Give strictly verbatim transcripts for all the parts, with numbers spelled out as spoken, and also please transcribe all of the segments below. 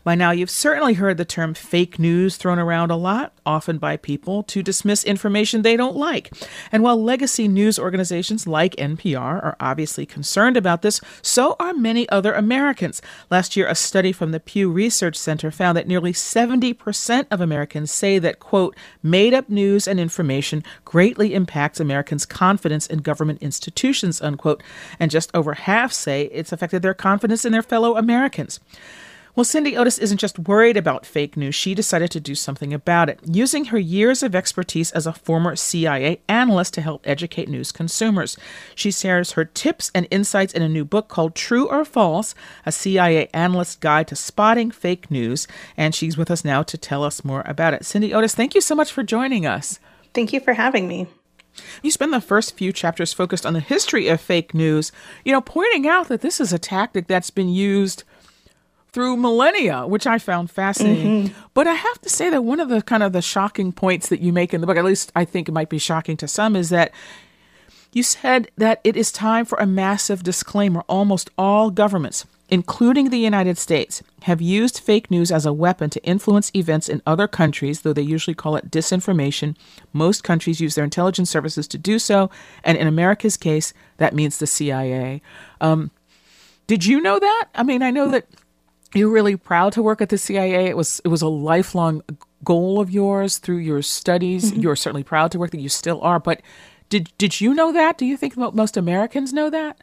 By now, you've certainly heard the term fake news thrown around a lot, often by people to dismiss information they don't like. And while legacy news organizations like N P R are obviously concerned about this, so are many other Americans. Last year, a study from the Pew Research Center found that nearly seventy percent of Americans say that, quote, made-up news and information greatly impacts Americans' confidence in government institutions, unquote. And just over half say it's affected their confidence in their fellow Americans. Well, Cindy Otis isn't just worried about fake news. She decided to do something about it, using her years of expertise as a former C I A analyst to help educate news consumers. She shares her tips and insights in a new book called True or False, a C I A analyst's guide to spotting fake news. And she's with us now to tell us more about it. Cindy Otis, thank you so much for joining us. Thank you for having me. You spend the first few chapters focused on the history of fake news, you know, pointing out that this is a tactic that's been used through millennia, which I found fascinating. Mm-hmm. But I have to say that one of the kind of the shocking points that you make in the book, at least I think it might be shocking to some, is that you said that it is time for a massive disclaimer. Almost all governments, including the United States, have used fake news as a weapon to influence events in other countries, though they usually call it disinformation. Most countries use their intelligence services to do so. And in America's case, that means the C I A. Um, did you know that? I mean, I know that you're really proud to work at the C I A. It was it was a lifelong goal of yours through your studies. Mm-hmm. You're certainly proud to work that you still are. But did did you know that? Do you think most Americans know that?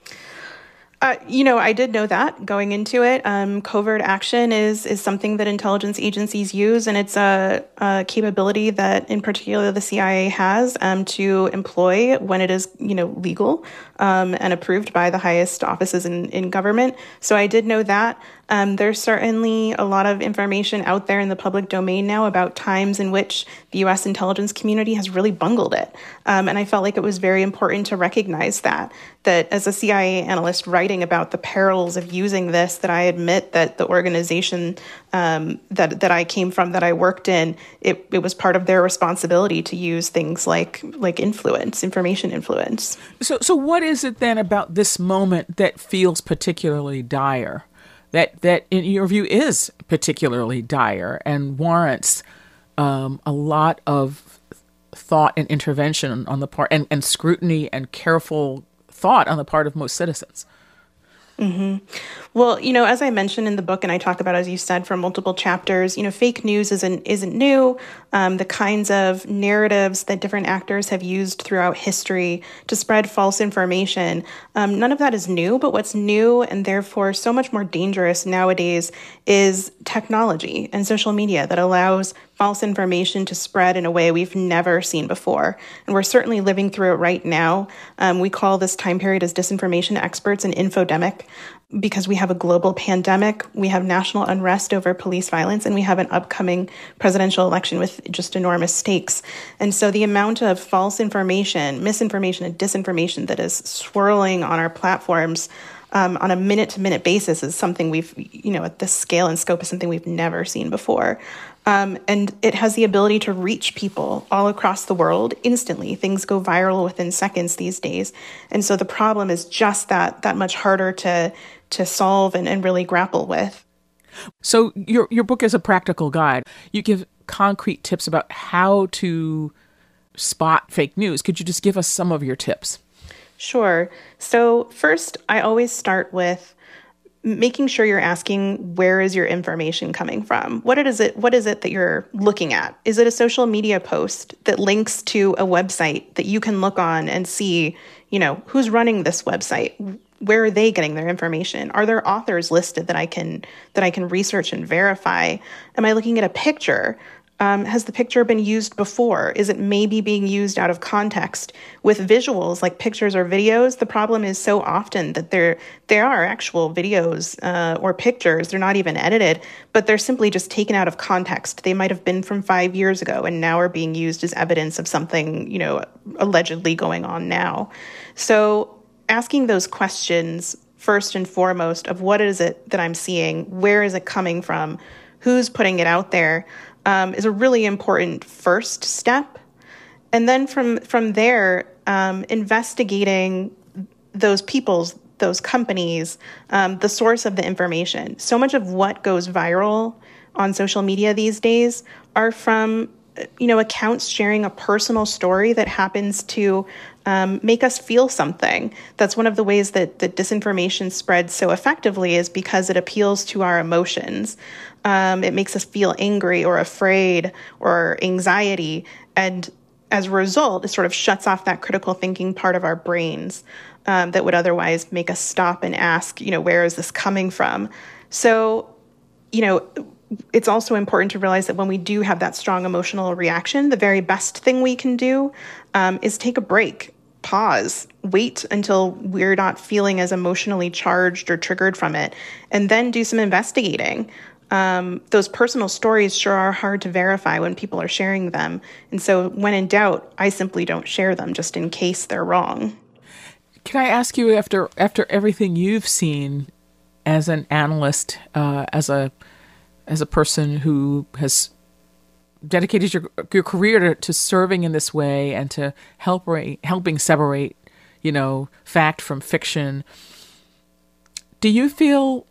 Uh, you know, I did know that going into it. Um, covert action is is something that intelligence agencies use, and it's a, a capability that, in particular, the C I A has um, to employ when it is, you know, legal um, and approved by the highest offices in, in government. So I did know that. Um, there's certainly a lot of information out there in the public domain now about times in which the U S intelligence community has really bungled it. Um, and I felt like it was very important to recognize that, that as a C I A analyst writing about the perils of using this, that I admit that the organization um, that, that I came from, that I worked in, it, it was part of their responsibility to use things like like influence, information influence. So, so what is it then about this moment that feels particularly dire? That, that in your view, is particularly dire and warrants um, a lot of thought and intervention on the part, and, and scrutiny and careful thought on the part of most citizens? Mm-hmm. Well, you know, as I mentioned in the book, and I talk about, as you said, for multiple chapters, you know, fake news isn't isn't new. Um, the kinds of narratives that different actors have used throughout history to spread false information, um, none of that is new. But what's new and therefore so much more dangerous nowadays is technology and social media that allows false information to spread in a way we've never seen before. And we're certainly living through it right now. Um, we call this time period as disinformation experts an infodemic, because we have a global pandemic, we have national unrest over police violence, and we have an upcoming presidential election with just enormous stakes. And so the amount of false information, misinformation, and disinformation that is swirling on our platforms um, on a minute-to-minute basis is something we've, you know, at this scale and scope is something we've never seen before. Um, and it has the ability to reach people all across the world instantly. Things go viral within seconds these days. And so the problem is just that that much harder to to solve and, and really grapple with. So your your book is a practical guide. You give concrete tips about how to spot fake news. Could you just give us some of your tips? Sure. So first, I always start with making sure you're asking, where is your information coming from? What is it, what is it that you're looking at? Is it a social media post that links to a website that you can look on and see, you know, who's running this website? Where are they getting their information? Are there authors listed that I can that I can research and verify? Am I looking at a picture? Um, has the picture been used before? Is it maybe being used out of context with visuals like pictures or videos? The problem is so often that there there are actual videos uh, or pictures. They're not even edited, but they're simply just taken out of context. They might have been from five years ago and now are being used as evidence of something, you know, allegedly going on now. So asking those questions first and foremost of what is it that I'm seeing? Where is it coming from? Who's putting it out there? Um, is a really important first step. And then from from there, um, investigating those people's those companies, um, the source of the information. So much of what goes viral on social media these days are from, you know, accounts sharing a personal story that happens to um, make us feel something. That's one of the ways that, that disinformation spreads so effectively, is because it appeals to our emotions. Um, it makes us feel angry or afraid or anxiety. And as a result, it sort of shuts off that critical thinking part of our brains um, that would otherwise make us stop and ask, you know, where is this coming from? So, you know, it's also important to realize that when we do have that strong emotional reaction, the very best thing we can do um, is take a break, pause, wait until we're not feeling as emotionally charged or triggered from it, and then do some investigating. Um, those personal stories sure are hard to verify when people are sharing them. And so when in doubt, I simply don't share them just in case they're wrong. Can I ask you, after after everything you've seen as an analyst, uh, as a as a person who has dedicated your your career to, to serving in this way and to help helping separate, you know, fact from fiction, do you feel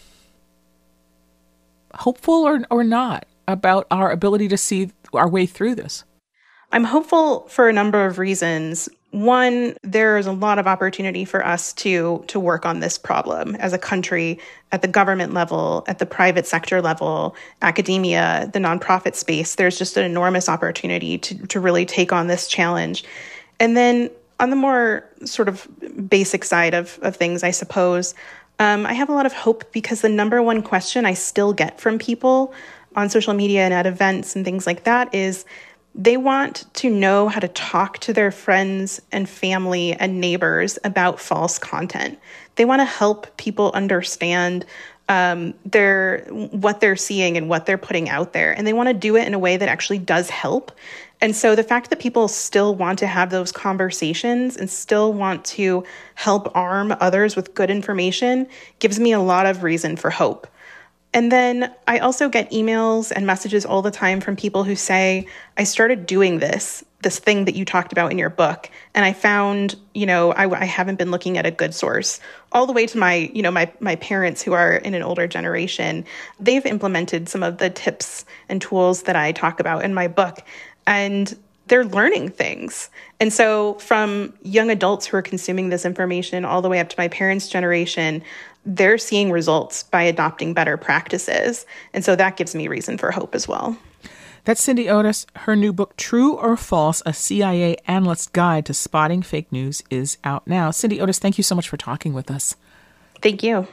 hopeful or or not about our ability to see our way through this? I'm hopeful for a number of reasons. One, there's a lot of opportunity for us to to work on this problem as a country, at the government level, at the private sector level, academia, the nonprofit space. There's just an enormous opportunity to, to really take on this challenge. And then on the more sort of basic side of, of things, I suppose, um, I have a lot of hope because the number one question I still get from people on social media and at events and things like that is, they want to know how to talk to their friends and family and neighbors about false content. They want to help people understand um, their what they're seeing and what they're putting out there. And they want to do it in a way that actually does help. And so the fact that people still want to have those conversations and still want to help arm others with good information gives me a lot of reason for hope. And then I also get emails and messages all the time from people who say, I started doing this, this thing that you talked about in your book, and I found, you know, I, I haven't been looking at a good source. All the way to my, you know, my, my parents who are in an older generation, they've implemented some of the tips and tools that I talk about in my book, and they're learning things. And so from young adults who are consuming this information all the way up to my parents' generation, they're seeing results by adopting better practices. And so that gives me reason for hope as well. That's Cindy Otis. Her new book, True or False, A C I A Analyst's Guide to Spotting Fake News, is out now. Cindy Otis, thank you so much for talking with us. Thank you.